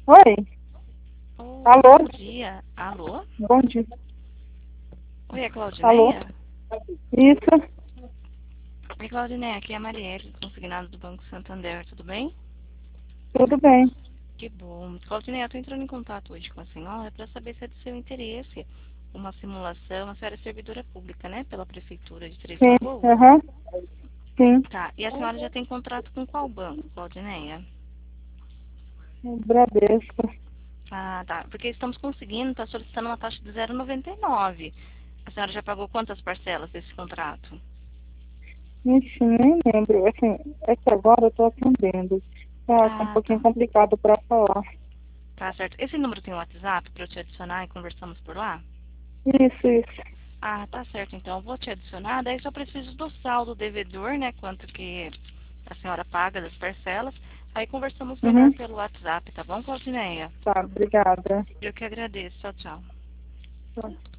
Oi, Oi, alô, bom dia. Alô? bom dia. Oi, é Alô, Claudineia? isso, Oi, Claudineia, aqui é a Marielle, consignado do Banco Santander, tudo bem? tudo bem. Que bom. Claudineia, eu tô entrando em contato hoje com a senhora para saber se é do seu interesse uma simulação. A senhora é servidora pública, né? Pela Prefeitura de Três Sim, Lagoas. aham, sim, Tá, e a senhora já tem contrato com qual banco, Claudineia? Bradesco. Ah, tá, porque estamos conseguindo, tá solicitando uma taxa de 0,99. A senhora já pagou quantas parcelas desse contrato? Ixi, nem lembro, assim, é que agora eu tô atendendo. Tá um Ah, pouquinho tá. complicado para falar. Tá certo. Esse número tem um WhatsApp para eu te adicionar e conversamos por lá? Isso, Ah, tá certo. Então eu vou te adicionar. Daí só preciso do saldo devedor, né? Quanto que a senhora paga das parcelas. Aí conversamos melhor uhum, pelo WhatsApp, tá bom, Claudineia? tá, obrigada. Eu que agradeço. Tchau, tchau. Tá.